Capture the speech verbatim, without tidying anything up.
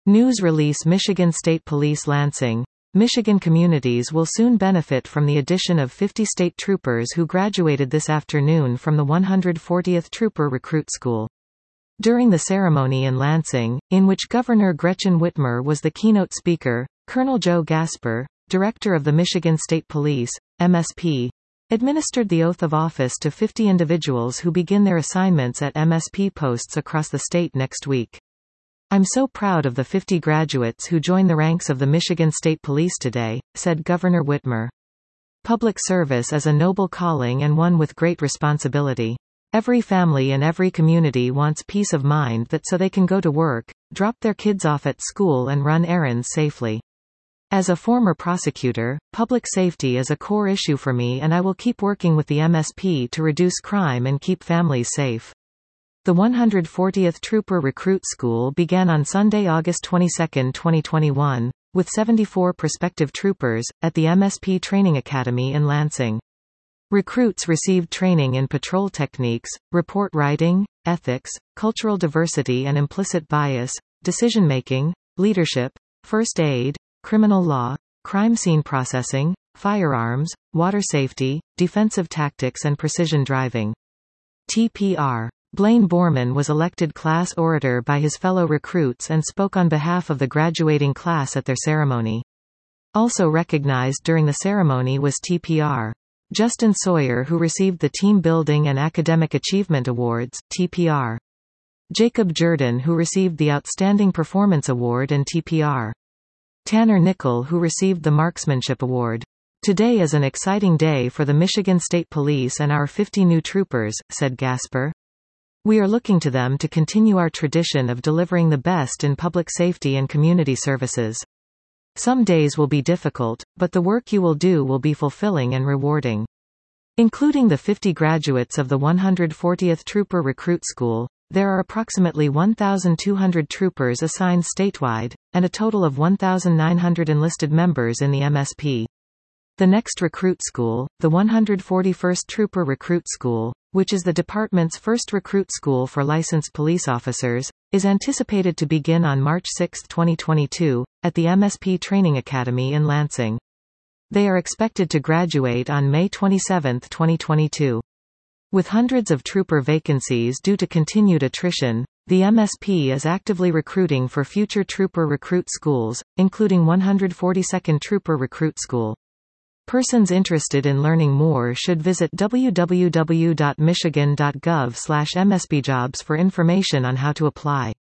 News release Michigan State Police Lansing. Michigan communities will soon benefit from the addition of fifty state troopers who graduated this afternoon from the one hundred fortieth Trooper Recruit School. During the ceremony in Lansing, in which Governor Gretchen Whitmer was the keynote speaker, Colonel Joe Gasper, director of the Michigan State Police, M S P, administered the oath of office to fifty individuals who begin their assignments at M S P posts across the state next week. "I'm so proud of the fifty graduates who join the ranks of the Michigan State Police today," said Governor Whitmer. "Public service is a noble calling and one with great responsibility. Every family and every community wants peace of mind that so they can go to work, drop their kids off at school and run errands safely. As a former prosecutor, public safety is a core issue for me and I will keep working with the M S P to reduce crime and keep families safe." The one hundred fortieth Trooper Recruit School began on Sunday, August twenty-second, twenty twenty-one, with seventy-four prospective troopers, at the M S P Training Academy in Lansing. Recruits received training in patrol techniques, report writing, ethics, cultural diversity and implicit bias, decision-making, leadership, first aid, criminal law, crime scene processing, firearms, water safety, defensive tactics and precision driving. T P R. Blaine Borman was elected class orator by his fellow recruits and spoke on behalf of the graduating class at their ceremony. Also recognized during the ceremony was T P R. Justin Sawyer, who received the Team Building and Academic Achievement Awards, T P R. Jacob Jordan, who received the Outstanding Performance Award, and T P R. Tanner Nickel, who received the Marksmanship Award. "Today is an exciting day for the Michigan State Police and our fifty new troopers," said Gasper. "We are looking to them to continue our tradition of delivering the best in public safety and community services. Some days will be difficult, but the work you will do will be fulfilling and rewarding." Including the fifty graduates of the one hundred fortieth Trooper Recruit School, there are approximately one thousand two hundred troopers assigned statewide, and a total of one thousand nine hundred enlisted members in the M S P. The next recruit school, the one hundred forty-first Trooper Recruit School, which is the department's first recruit school for licensed police officers, is anticipated to begin on March sixth, twenty twenty-two, at the M S P Training Academy in Lansing. They are expected to graduate on May twenty-seventh, twenty twenty-two. With hundreds of trooper vacancies due to continued attrition, the M S P is actively recruiting for future trooper recruit schools, including one hundred forty-second Trooper Recruit School. Persons interested in learning more should visit w w w dot michigan dot gov slash m s p jobs for information on how to apply.